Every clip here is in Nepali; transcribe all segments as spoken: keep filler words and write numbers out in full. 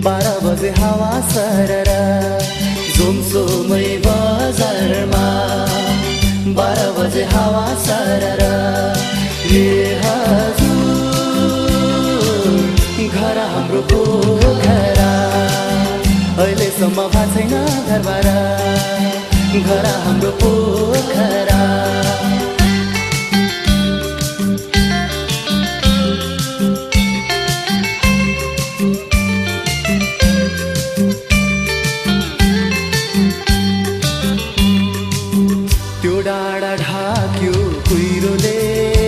बाह्र बजे हावा सरर जोमसोमै बजारमा बाह्र बजे हावा सरर ए हजुर घर हाम्रो पोखरा अहिलेसम्म भएको छैन घरबार घर हाम्रो पोखरा डाँडा ढाक्यो कुहिरोले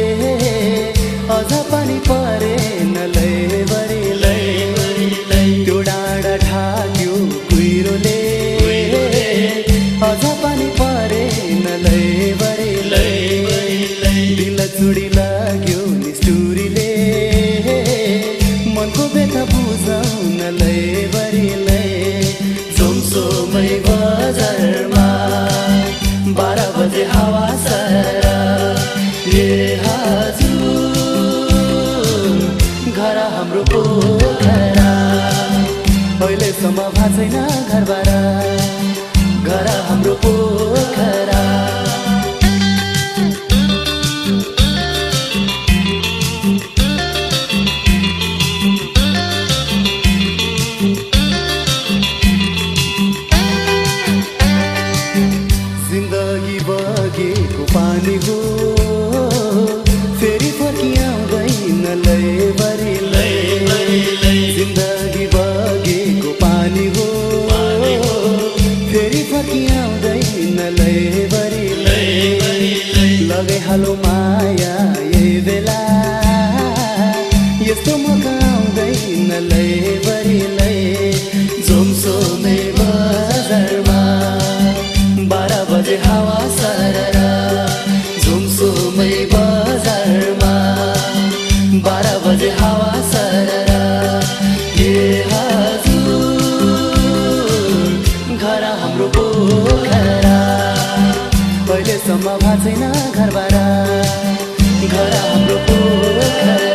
अझ पनि परेन लैबरीलाई त्यो डाँडा ढाक्यो कुहिरोले अझ पनि परेन लैबरीलाई दिल चुडी लाग्यो निष्ठुरीले मनको व्यथा बुझाउन लैबरीलाई जोमसोमै बजारमा बाह्र बजे हावा सरर ए हजुर घर हाम्रो पोखरा अहिलेसम्म भएको छैन घरबार घर हाम्रो पोखरा जिन्दगी बगेको पानी हो फेरि फर्किआउँदैन लैबरीलाई जिन्दगी बगेको पानी हो फेरि फर्किआउँदैन लैबरीलाई लगाइहालो माया यही बेला यस्तो मौका आउँदैन लैबरीलाई जोमसोमै बजारमा बाह्र बजे हावा सरर जोमसोमै बजारमा बाह्र बजे हावा सरर ए हजुर घर हाम्रो पोखरा अहिलेसम्म भएको छैन घरबार घर हाम्रो पोखरा